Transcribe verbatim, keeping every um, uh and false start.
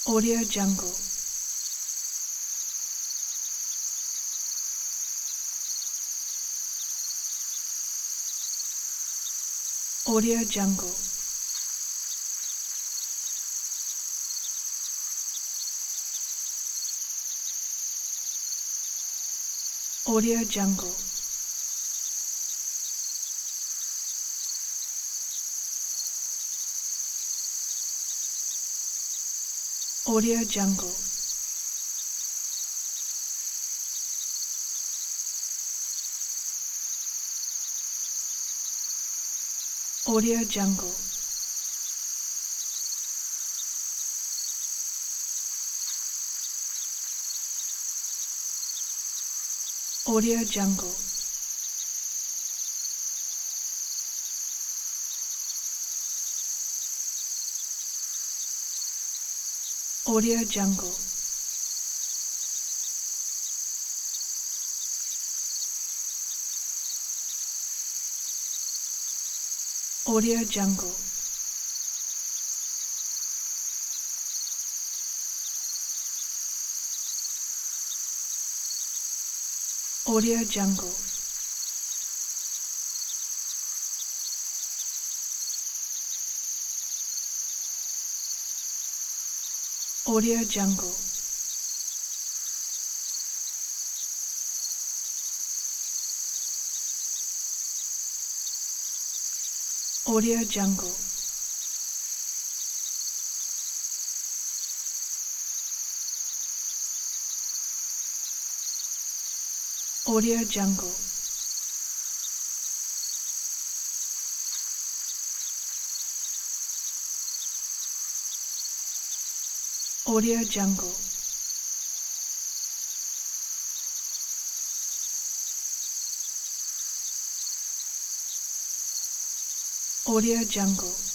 Audio Jungle. Audio Jungle. Audio Jungle. Audio Jungle. Audio Jungle. Audio Jungle. Audio Jungle. Audio Jungle. Audio Jungle. Audio Jungle. Audio Jungle. Audio Jungle. Audio Jungle. Audio Jungle.